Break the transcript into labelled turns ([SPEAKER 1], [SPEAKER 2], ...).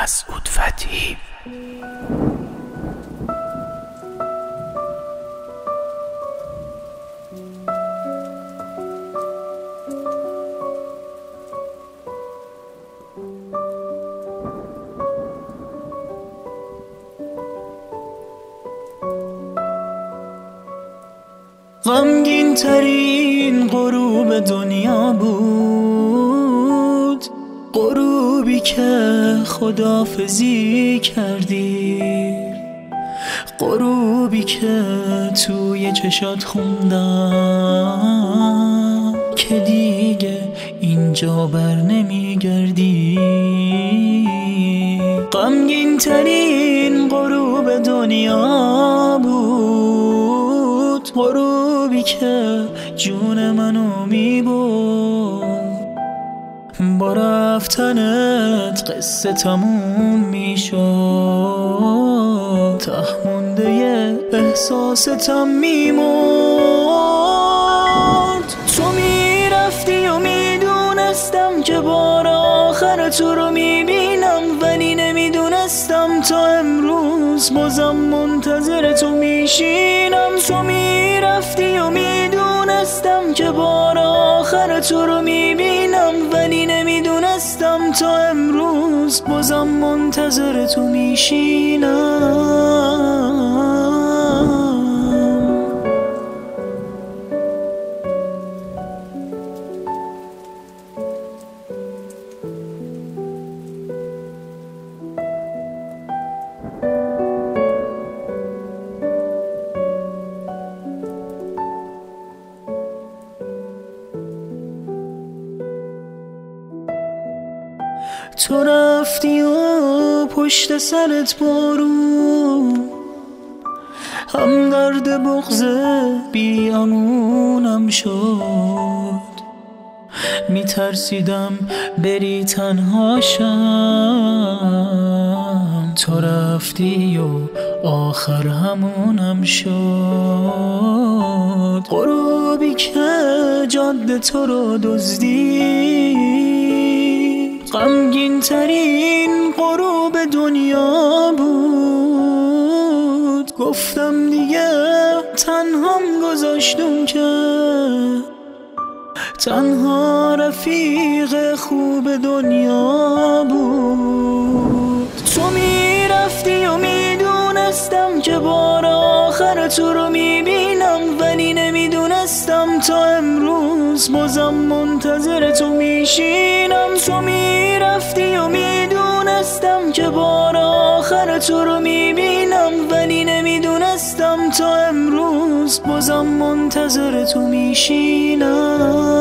[SPEAKER 1] مسعود فتحی.
[SPEAKER 2] غمگین ترین غروب دنیا بود، غروبی که خداحافظی کردی، غروبی که توی چشات خوندم که دیگه اینجا بر نمیگردی. غمگین ترین غروب دنیا بود، غروبی که جون منو میبرد. با رفتنت قصه تموم میشد، ته مونده احساستم میمرد. تو میرفتی و میدونستم که بار آخر تو رو میبینم، ولی نمیدونستم تا امروز بازم منتظر تو میشینم. تو میرفتی و میدونستم که بار آخر تو رو میبینم، ولی نمیدونستم تا امروز بازم منتظر تو میشینم. تو رفتی و پشت سرت بارون، هم درد بغض بیامونم شد. میترسیدم بری تنهاشم، تو رفتی و آخر همونم شد. غروبی که جاده تو رو دزدید، غمگین ترین غروب دنیا بود. گفتم دیگه تنهام گذاشتم که تنها رفیق خوب دنیا بود. تو میرفتی و میدونستم که بار آخر تو رو میبینم، ولی نمیدونستم تا امروز بازم منتظر تو میشینم. تو میرفتی و میدونستم که بار آخر تو رو میبینم، ولی نمیدونستم تا امروز بازم منتظر تو میشینم.